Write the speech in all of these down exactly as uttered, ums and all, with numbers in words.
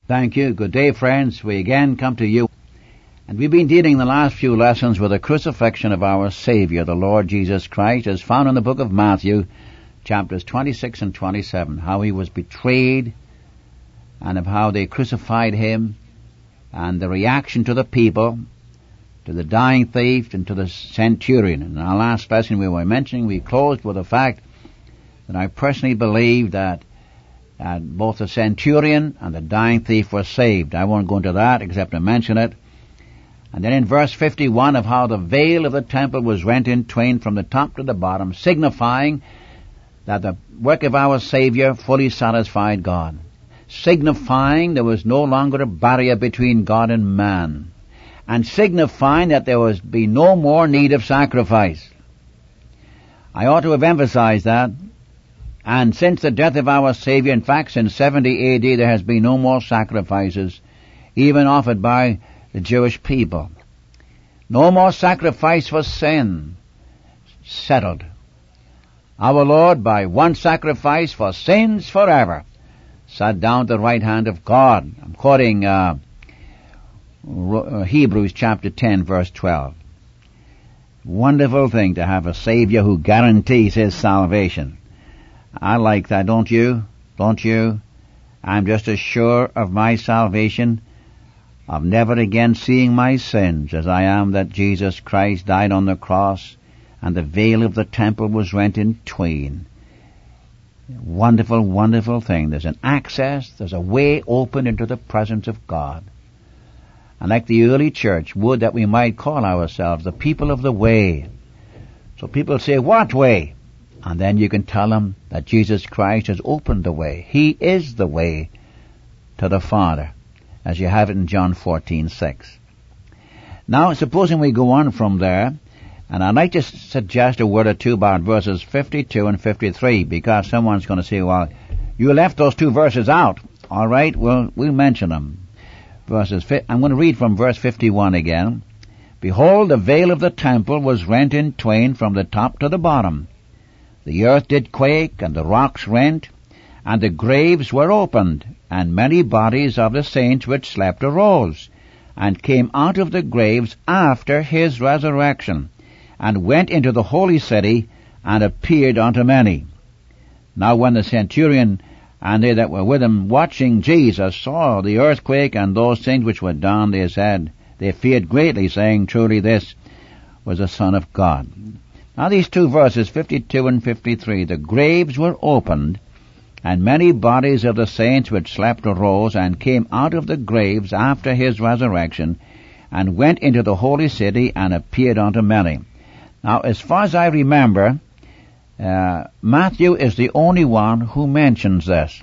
Thank you. Good day, friends. We again come to you. And we've been dealing the last few lessons with the crucifixion of our Savior, the Lord Jesus Christ, as found in the book of Matthew, chapters twenty-six and twenty-seven, how he was betrayed and of how they crucified him and the reaction to the people, to the dying thief and to the centurion. In our last lesson we were mentioning, we closed with the fact that I personally believe that uh, both the centurion and the dying thief were saved. I won't go into that except to mention it. And then in verse fifty-one of how the veil of the temple was rent in twain from the top to the bottom, signifying that the work of our Savior fully satisfied God, signifying there was no longer a barrier between God and man, and signifying that there was be no more need of sacrifice. I ought to have emphasized that. And since the death of our Savior, in fact, since seventy A D, there has been no more sacrifices, even offered by the Jewish people. No more sacrifice for sin. Settled. Our Lord, by one sacrifice for sins forever, sat down at the right hand of God. I'm quoting uh, Hebrews chapter ten, verse twelve. Wonderful thing to have a Savior who guarantees his salvation. I like that, don't you? Don't you? I'm just as sure of my salvation, of never again seeing my sins, as I am that Jesus Christ died on the cross and the veil of the temple was rent in twain. Wonderful, wonderful thing. There's an access, there's a way open into the presence of God. And like the early church, would that we might call ourselves the people of the way. So people say, what way? And then you can tell them that Jesus Christ has opened the way. He is the way to the Father, as you have it in John fourteen six. Now, supposing we go on from there, and I'd like to suggest a word or two about verses fifty-two and fifty-three, because someone's going to say, well, you left those two verses out. All right, well, we'll mention them. Verses. I'm going to read from verse fifty-one again. Behold, the veil of the temple was rent in twain from the top to the bottom. The earth did quake, and the rocks rent, and the graves were opened, and many bodies of the saints which slept arose, and came out of the graves after his resurrection, and went into the holy city, and appeared unto many. Now when the centurion and they that were with him watching Jesus saw the earthquake and those things which were done, they said, they feared greatly, saying, truly this was the Son of God. Now these two verses, fifty-two and fifty-three, the graves were opened, and many bodies of the saints which slept arose, and came out of the graves after his resurrection, and went into the holy city, and appeared unto many. Now, as far as I remember, uh, Matthew is the only one who mentions this.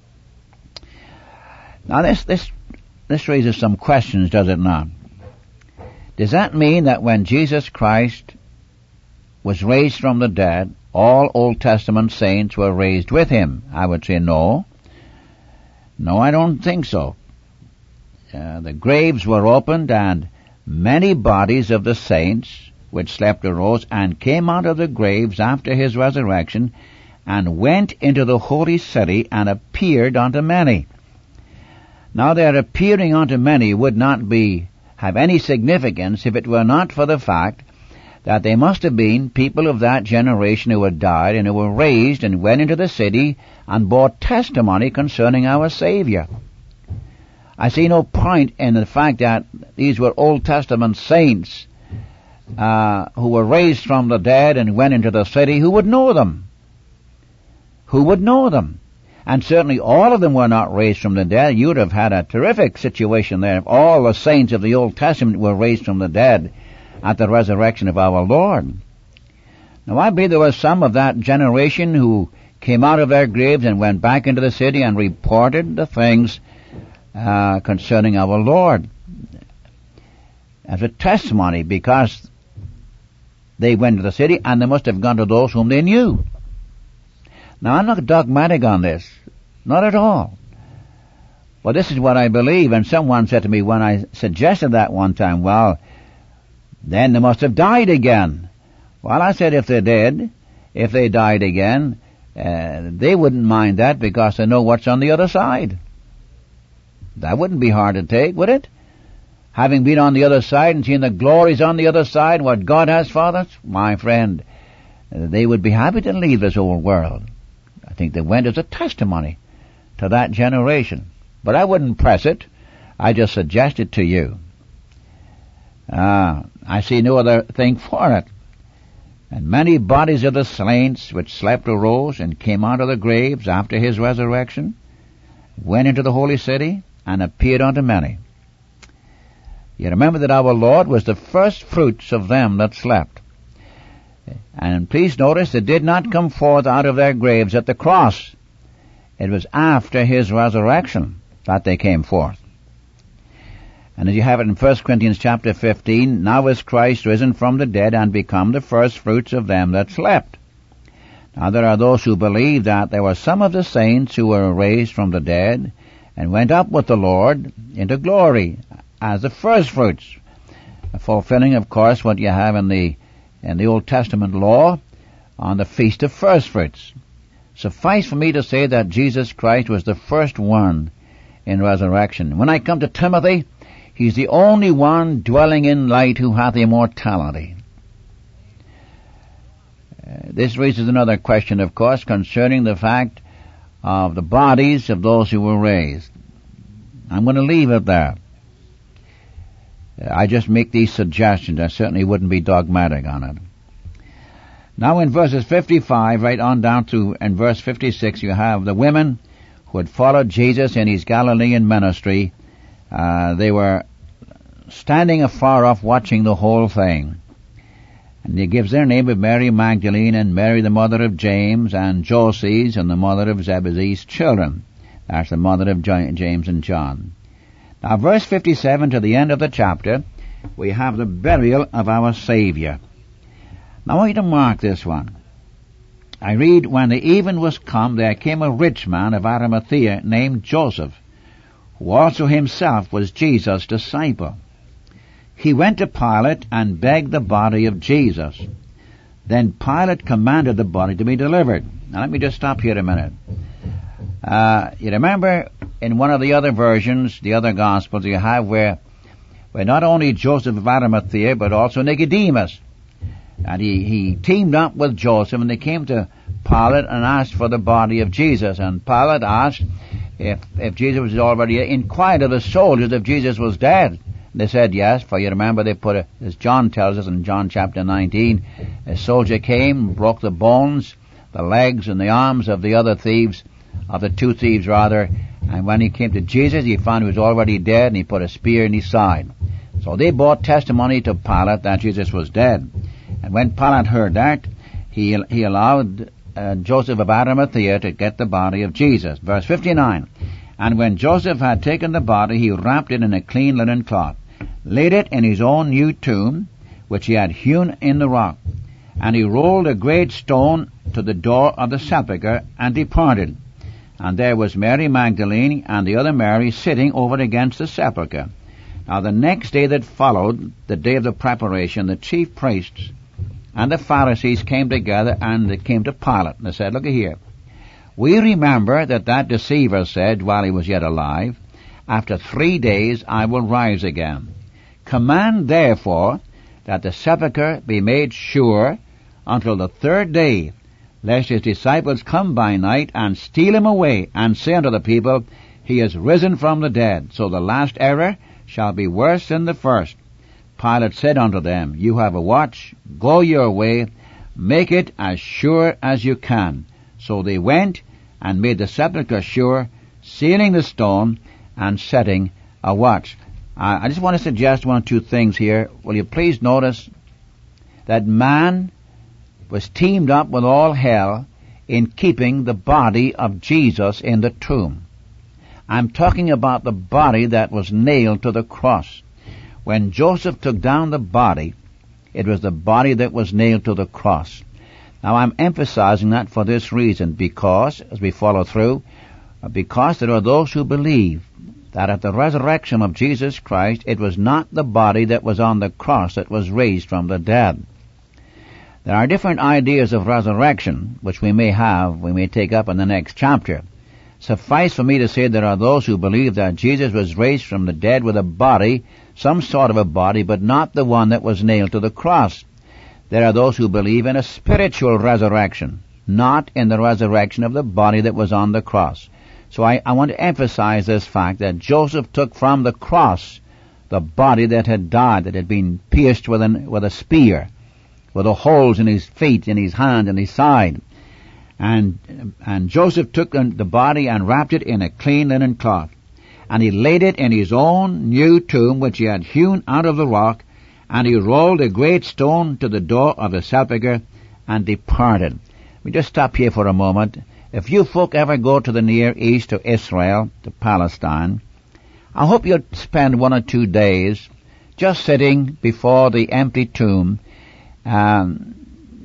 Now this, this, this raises some questions, does it not? Does that mean that when Jesus Christ was raised from the dead, all Old Testament saints were raised with him? I would say no. No, I don't think so. Uh, the graves were opened, and many bodies of the saints which slept arose, and came out of the graves after his resurrection, and went into the holy city, and appeared unto many. Now their appearing unto many would not be have any significance if it were not for the fact that they must have been people of that generation who had died and who were raised and went into the city and bore testimony concerning our Savior. I see no point in the fact that these were Old Testament saints uh, who were raised from the dead and went into the city. Who would know them? Who would know them? And certainly all of them were not raised from the dead. You would have had a terrific situation there if all the saints of the Old Testament were raised from the dead at the resurrection of our Lord. Now I believe there was some of that generation who came out of their graves and went back into the city and reported the things uh, concerning our Lord as a testimony, because they went to the city and they must have gone to those whom they knew. Now I'm not dogmatic on this, not at all. But this is what I believe, and someone said to me when I suggested that one time, well, then they must have died again. Well, I said if they did, if they died again, uh, they wouldn't mind that because they know what's on the other side. That wouldn't be hard to take, would it? Having been on the other side and seen the glories on the other side, what God has for us, my friend, they would be happy to leave this old world. I think they went as a testimony to that generation. But I wouldn't press it. I just suggest it to you. Ah, I see no other thing for it. And many bodies of the saints which slept arose and came out of the graves after his resurrection, went into the holy city, and appeared unto many. You remember that our Lord was the first fruits of them that slept. And please notice they did not come forth out of their graves at the cross. It was after his resurrection that they came forth. And as you have it in First Corinthians chapter fifteen, now is Christ risen from the dead and become the first fruits of them that slept. Now there are those who believe that there were some of the saints who were raised from the dead and went up with the Lord into glory as the first fruits, fulfilling, of course, what you have in the in the Old Testament law on the Feast of First Fruits. Suffice for me to say that Jesus Christ was the first one in resurrection. When I come to Timothy, he's the only one dwelling in light who hath immortality. Uh, this raises another question, of course, concerning the fact of the bodies of those who were raised. I'm going to leave it there. I just make these suggestions. I certainly wouldn't be dogmatic on it. Now in verses fifty-five, right on down to in verse fifty-six, you have the women who had followed Jesus in his Galilean ministry. Uh, they were standing afar off watching the whole thing. And he gives their name of Mary Magdalene and Mary the mother of James and Joses and the mother of Zebedee's children. That's the mother of James and John. Now, verse fifty-seven to the end of the chapter, we have the burial of our Savior. Now, I want you to mark this one. I read, when the even was come, there came a rich man of Arimathea named Joseph, who also himself was Jesus' disciple. He went to Pilate and begged the body of Jesus. Then Pilate commanded the body to be delivered. Now, let me just stop here a minute. Uh, you remember in one of the other versions, the other Gospels, you have where, where not only Joseph of Arimathea, but also Nicodemus. And he, he teamed up with Joseph, and they came to Pilate and asked for the body of Jesus. And Pilate asked if, if Jesus was already, inquired of the soldiers if Jesus was dead. They said yes, for you remember they put a, as John tells us in John chapter nineteen, a soldier came, broke the bones, the legs and the arms of the other thieves, of the two thieves rather, and when he came to Jesus, he found he was already dead, and he put a spear in his side. So they bore testimony to Pilate that Jesus was dead. And when Pilate heard that, he he allowed uh, Joseph of Arimathea to get the body of Jesus. Verse fifty-nine, and when Joseph had taken the body, he wrapped it in a clean linen cloth, laid it in his own new tomb, which he had hewn in the rock. And he rolled a great stone to the door of the sepulchre, and departed. And there was Mary Magdalene and the other Mary sitting over against the sepulchre. Now the next day that followed, the day of the preparation, the chief priests and the Pharisees came together, and they came to Pilate. And they said, look here, we remember that that deceiver said while he was yet alive, after three days I will rise again. Command therefore that the sepulchre be made sure until the third day, lest his disciples come by night and steal him away, and say unto the people, he is risen from the dead. So the last error shall be worse than the first. Pilate said unto them, you have a watch, go your way, make it as sure as you can. So they went and made the sepulchre sure, sealing the stone and setting a watch. Uh, I just want to suggest one or two things here. Will you please notice that man was teamed up with all hell in keeping the body of Jesus in the tomb. I'm talking about the body that was nailed to the cross. When Joseph took down the body, it was the body that was nailed to the cross. Now I'm emphasizing that for this reason, because, as we follow through, because there are those who believe that at the resurrection of Jesus Christ, it was not the body that was on the cross that was raised from the dead. There are different ideas of resurrection, which we may have, we may take up in the next chapter. Suffice for me to say there are those who believe that Jesus was raised from the dead with a body, some sort of a body, but not the one that was nailed to the cross. There are those who believe in a spiritual resurrection, not in the resurrection of the body that was on the cross. So I, I want to emphasize this fact that Joseph took from the cross the body that had died, that had been pierced with, an, with a spear, with the holes in his feet, in his hand, and his side. And, and Joseph took the body and wrapped it in a clean linen cloth. And he laid it in his own new tomb, which he had hewn out of the rock, and he rolled a great stone to the door of the sepulchre and departed. We just stop here for a moment. If you folk ever go to the Near East, to Israel, to Palestine, I hope you'll spend one or two days just sitting before the empty tomb um,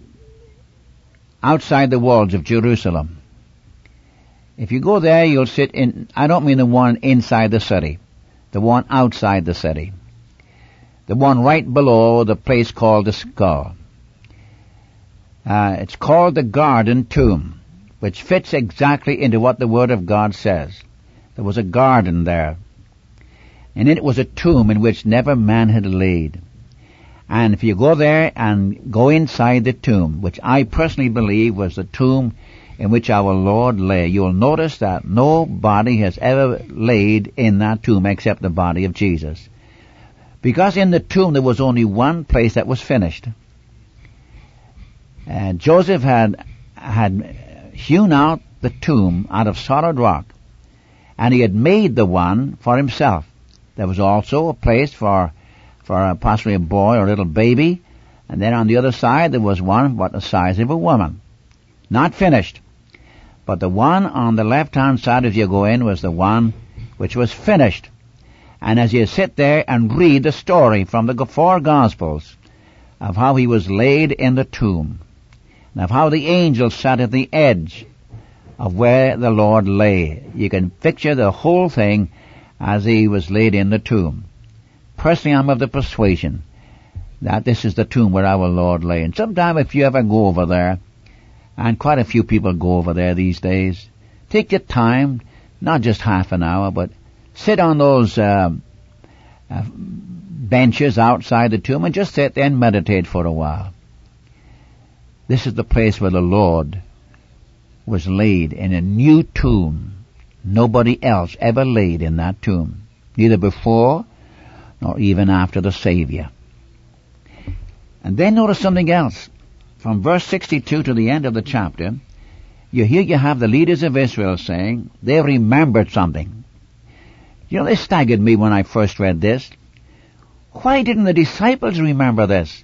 outside the walls of Jerusalem. If you go there, you'll sit in, I don't mean the one inside the city, the one outside the city, the one right below the place called the Skull. Uh, it's called the Garden Tomb, which fits exactly into what the Word of God says. There was a garden there, and it was a tomb in which never man had laid. And if you go there and go inside the tomb, which I personally believe was the tomb in which our Lord lay, you'll notice that no body has ever laid in that tomb except the body of Jesus. Because in the tomb there was only one place that was finished. Uh, Joseph had had hewn out the tomb out of solid rock, and he had made the one for himself. There was also a place for for uh, possibly a boy or a little baby, and then on the other side there was one what the size of a woman. Not finished. But the one on the left-hand side as you go in was the one which was finished. And as you sit there and read the story from the four Gospels of how he was laid in the tomb, and of how the angel sat at the edge of where the Lord lay, you can picture the whole thing as he was laid in the tomb. Personally, I'm of the persuasion that this is the tomb where our Lord lay. And sometime if you ever go over there, and quite a few people go over there these days, take your time, not just half an hour, but sit on those uh, uh, benches outside the tomb and just sit there and meditate for a while. This is the place where the Lord was laid in a new tomb. Nobody else ever laid in that tomb, neither before nor even after the Savior. And then notice something else. From verse sixty-two to the end of the chapter, you hear you have the leaders of Israel saying they remembered something. You know, this staggered me when I first read this. Why didn't the disciples remember this?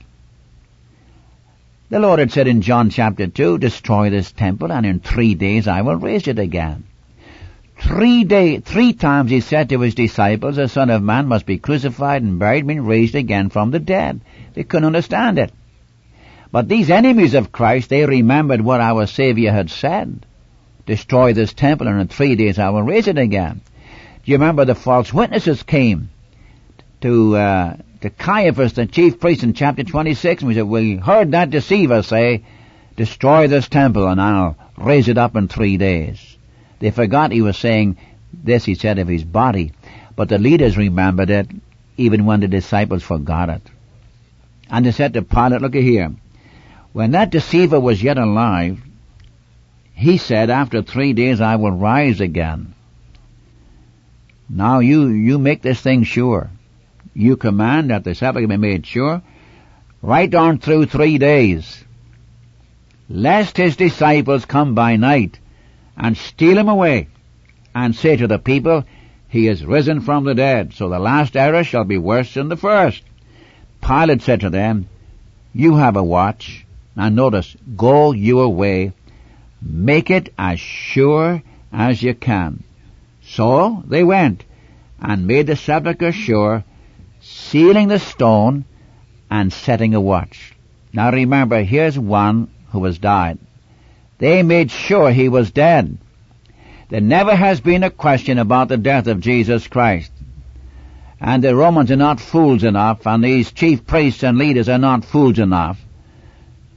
The Lord had said in John chapter two, destroy this temple, and in three days I will raise it again. Three day, three times he said to his disciples, the Son of Man must be crucified and buried and raised again from the dead. They couldn't understand it. But these enemies of Christ, they remembered what our Savior had said. Destroy this temple, and in three days I will raise it again. Do you remember the false witnesses came to uh, to Caiaphas, the chief priest, in chapter twenty-six, and we said, we heard that deceiver say, destroy this temple, and I'll raise it up in three days. They forgot he was saying this, he said, of his body. But the leaders remembered it, even when the disciples forgot it. And they said to Pilate, look at here. When that deceiver was yet alive, he said, after three days I will rise again. Now you, you make this thing sure. You command that the sepulchre be made sure, right on through three days, lest his disciples come by night and steal him away, and say to the people, he is risen from the dead, so the last error shall be worse than the first. Pilate said to them, you have a watch. Now notice, go your way, make it as sure as you can. So they went, and made the sepulchre sure, sealing the stone, and setting a watch. Now remember, here's one who has died. They made sure he was dead. There never has been a question about the death of Jesus Christ. And the Romans are not fools enough, and these chief priests and leaders are not fools enough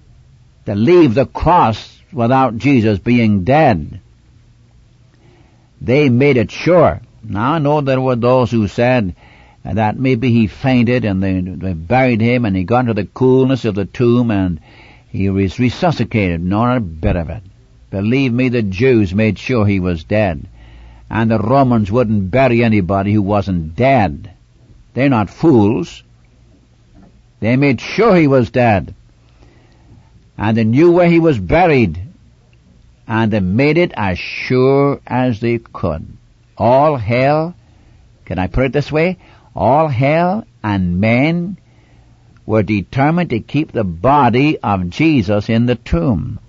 to leave the cross without Jesus being dead. They made it sure. Now I know there were those who said that maybe he fainted and they, they buried him and he got into the coolness of the tomb and he was resuscitated. Not a bit of it. Believe me, the Jews made sure he was dead. And the Romans wouldn't bury anybody who wasn't dead. They're not fools. They made sure he was dead. And they knew where he was buried. And they made it as sure as they could. All hell, can I put it this way? All hell and men were determined to keep the body of Jesus in the tomb.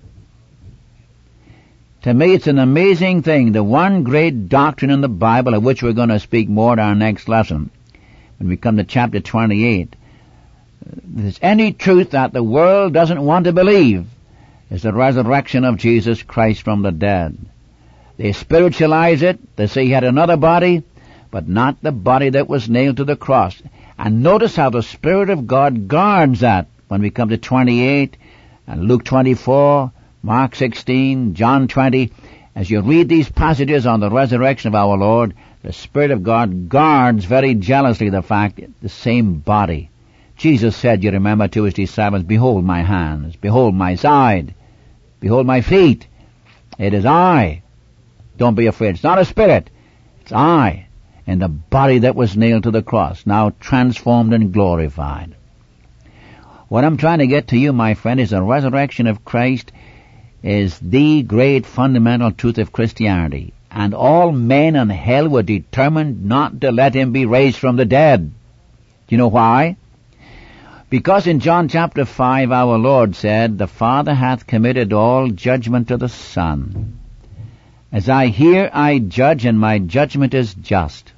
To me, it's an amazing thing. The one great doctrine in the Bible, of which we're going to speak more in our next lesson, when we come to chapter twenty-eight, if there's any truth that the world doesn't want to believe, is the resurrection of Jesus Christ from the dead. They spiritualize it. They say he had another body, but not the body that was nailed to the cross. And notice how the Spirit of God guards that when we come to twenty-eight and Luke twenty-four, Mark sixteen, John twenty. As you read these passages on the resurrection of our Lord, the Spirit of God guards very jealously the fact that the same body. Jesus said, you remember, to his disciples, behold my hands, behold my side, behold my feet. It is I. Don't be afraid. It's not a spirit. It's I, in the body that was nailed to the cross, now transformed and glorified. What I'm trying to get to you, my friend, is the resurrection of Christ is the great fundamental truth of Christianity. And all men in hell were determined not to let him be raised from the dead. Do you know why? Because in John chapter five our Lord said, the Father hath committed all judgment to the Son. As I hear, I judge, and my judgment is just.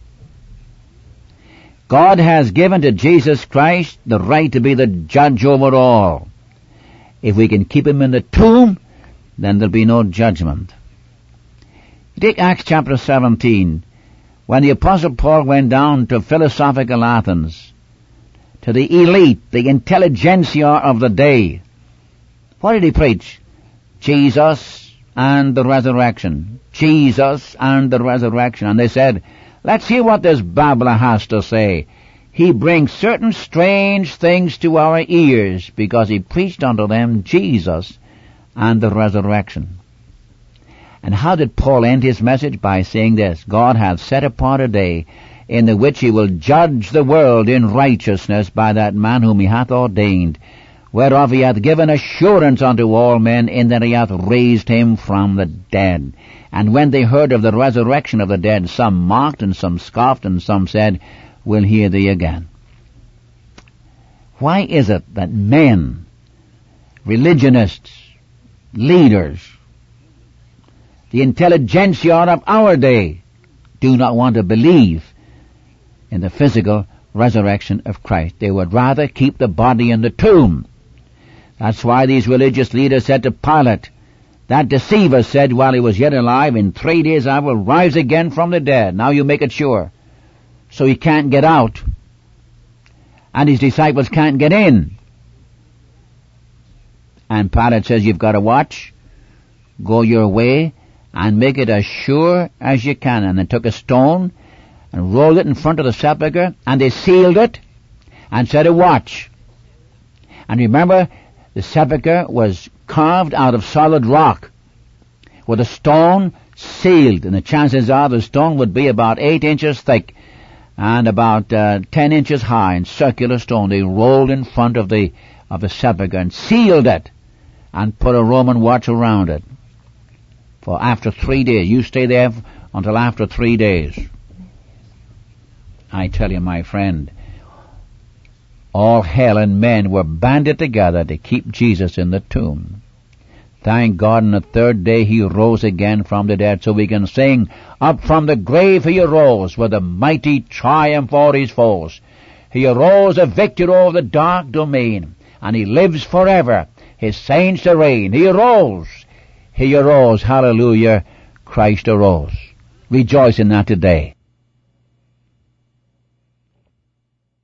God has given to Jesus Christ the right to be the judge over all. If we can keep him in the tomb, then there'll be no judgment. Take Acts chapter seventeen, when the Apostle Paul went down to philosophical Athens, to the elite, the intelligentsia of the day. What did he preach? Jesus and the resurrection. Jesus and the resurrection. And they said, let's hear what this babbler has to say. He brings certain strange things to our ears, because he preached unto them Jesus and the resurrection. And how did Paul end his message? By saying this, God hath set apart a day in the which he will judge the world in righteousness by that man whom he hath ordained, whereof he hath given assurance unto all men, in that he hath raised him from the dead. And when they heard of the resurrection of the dead, some mocked and some scoffed, and some said, we'll hear thee again. Why is it that men, religionists, leaders, the intelligentsia of our day, do not want to believe in the physical resurrection of Christ? They would rather keep the body in the tomb. That's why these religious leaders said to Pilate, that deceiver said while he was yet alive, in three days I will rise again from the dead. Now you make it sure. So he can't get out. And his disciples can't get in. And Pilate says, you've got to watch, go your way, and make it as sure as you can. And they took a stone and rolled it in front of the sepulchre, and they sealed it and set a watch. And remember, the sepulchre was carved out of solid rock with a stone sealed, and the chances are the stone would be about eight inches thick and about uh, ten inches high, in circular stone. They rolled in front of the of the sepulchre and sealed it and put a Roman watch around it. For after three days, you stay there until after three days. I tell you, my friend, all hell and men were banded together to keep Jesus in the tomb. Thank God, on the third day he rose again from the dead, so we can sing, up from the grave he arose with a mighty triumph o'er his foes. He arose a victor over the dark domain, and he lives forever, his saints to reign. He arose, he arose, hallelujah, Christ arose. Rejoice in that today.